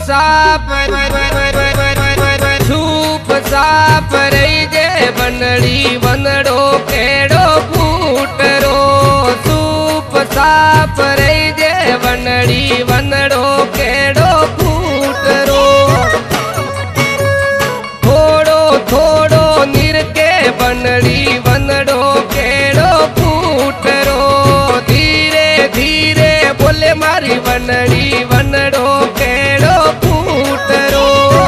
Shop रही जे बनड़ी वनड़ो केड़ो फूटरो। Soup shop रही जे बनड़ी वनड़ो केड़ो फूटरो। थोड़ो थोड़ो निरके बनड़ी वनड़ो केड़ो फूटरो। धीरे धीरे बोले मारी बनड़ी वनड़ो केड़ो फूटरो।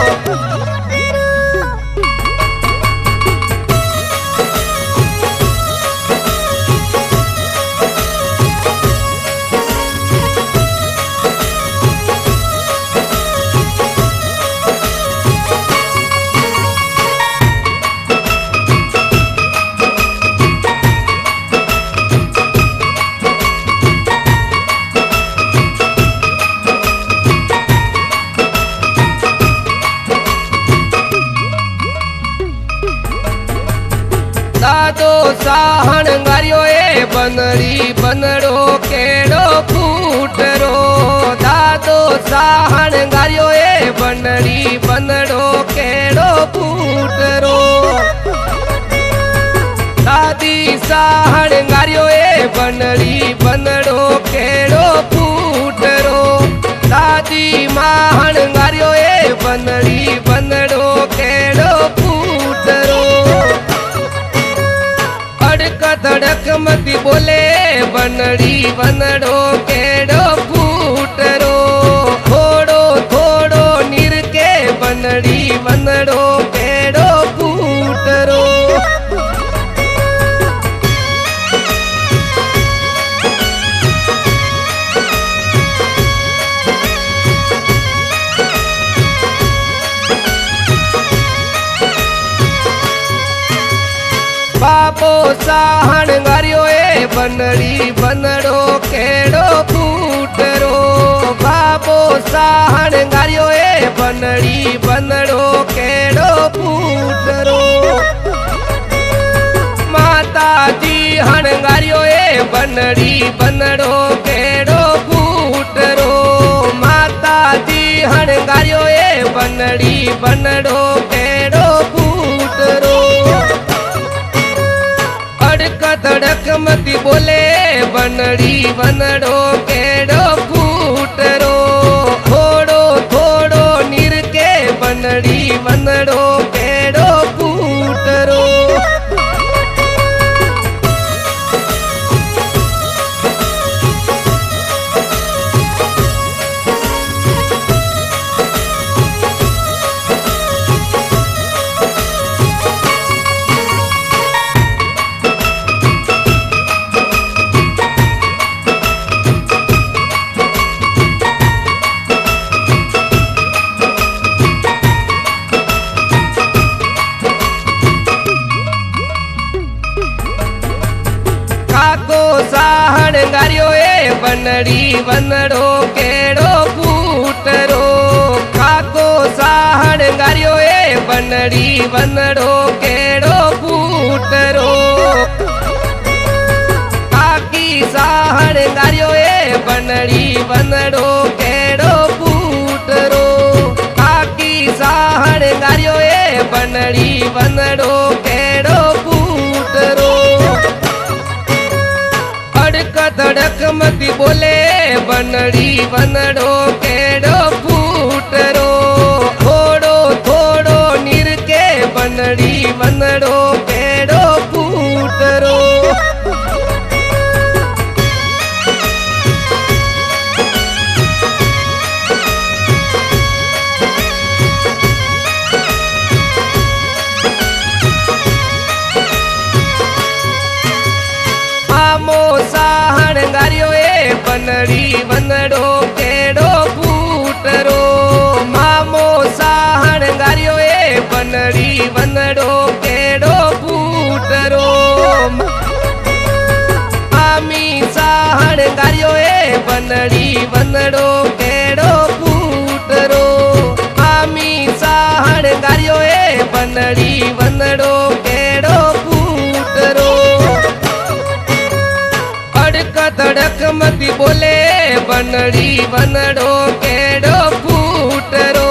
दादो साहण गारियो ए बनड़ी बनड़ो केड़ो फूटरो। दादो साहण गारियो ए बनड़ी बनड़ो केड़ो फूटरो। दादी साहण गारियो ए बनड़ी बनड़ो केड़ो फूटरो। दादी माहण गारियो ए बनड़ी बनड़ो केड़ो फूटरो। धड़क मती बोले बनड़ी वनड़ो केड़ो फूटरो। थोड़ो थोड़ो निरके बनड़ी वनड़ो केड़ो फूटरो। बाबो साहण गारियो ए बनड़ी बनड़ो केड़ो फूटरो। बाबो साहण गारियो ए बनड़ी बनड़ो केड़ो फूटरो। माता जी हण गारियो ए बनड़ी बनड़ो केड़ो फूटरो। माता जी हण गारियो ए बनड़ी बनड़ो केड़ो फूटरो। धड़क मती बोले बनड़ी वनड़ो केड़ो फूटरो। थोड़ो थोड़ो निरके बनड़ी वनड़ो केड़ो फूटरो। साहण गारियो ए बनड़ी वनड़ो केड़ो फूटरो। काको साहण गारियो ए बनड़ी वनड़ो केड़ो फूटरो। काकी साहण गारियो ए बनड़ी वनड़ो केड़ो फूटरो। काकी साहण गारियो ए बनड़ी वनड़ो केड़ो फूटरो। धड़क मती बोले बनड़ी वनड़ो केड़ो फूटरो। थोड़ो थोड़ो निरके बनड़ी वनड़ो केड़ो फूटरो। साहण गारियो ए बनड़ी वनड़ो केड़ो फूटरो। मामो साहण गारियो ए बनड़ी वनड़ो केड़ो फूटरो। मामी साहण गारियो ए बनड़ी वनड़ो केड़ो फूटरो। मामी साहण गारियो ए बनड़ी वनड़ो केड़ो फूटरो। धड़क मती बोले बनड़ी वनड़ो केड़ो फूटरो।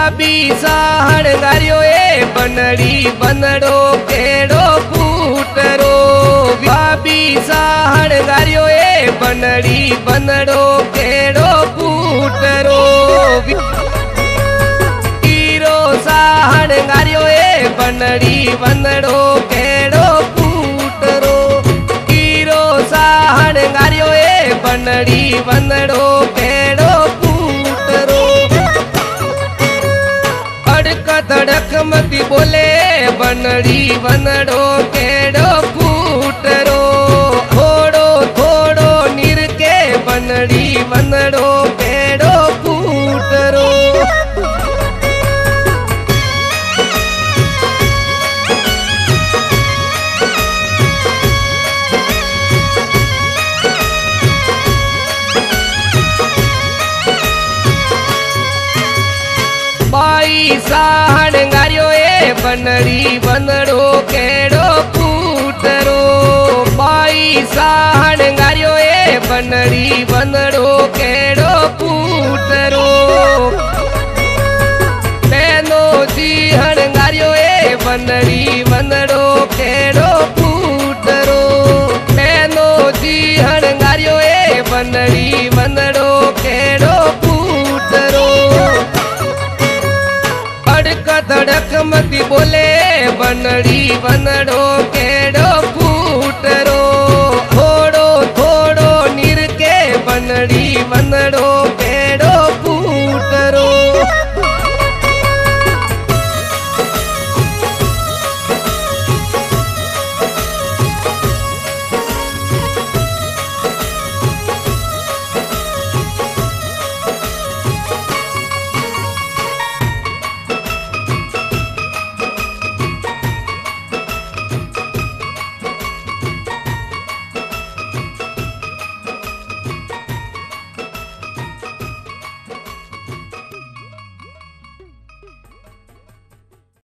भाभी साहणगारियो ए बनड़ी बनड़ो केड़ो फूटरो भाभी साहणगारियो ए बनड़ी बनड़ो केड़ो फूटरो हीरो साहणगारियो ए बनड़ी बनड़ो केड़ो फूटरो हीरो साहणगारियो ए बनड़ी बनड़ो केड़ो फूटरो अड़क धड़क मती बोले बनड़ी बनड़ो केड़ो फूटरो थोड़ो थोड़ो नीर के बनड़ी बनड़ो केड़ो फूटरो बाई साहणगारियो ए बनड़ी बनड़ो केड़ो फूटरो बाई साहणगारियो ए बनड़ी बनड़ो केड़ो फूटरो बहनो जी हणगारियो ए बनड़ी बनड़ो केड़ो फूटरो बहनो जी हणगारियो ए बनड़ी बनड़ो केड़ो फूटरो अड़क धड़क मती बोले बनड़ी बनड़ो